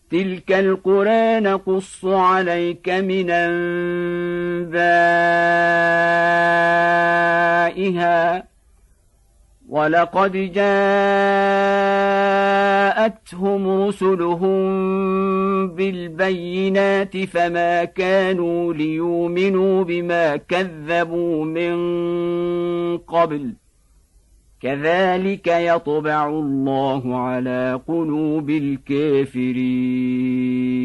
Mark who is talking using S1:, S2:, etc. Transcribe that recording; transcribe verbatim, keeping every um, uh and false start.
S1: تلك القرى نقص عليك من أنبائها ولقد جاءتهم رسلهم بالبينات فما كانوا ليؤمنوا بما كذبوا من قبل كذلك يطبع الله على قلوب الكافرين.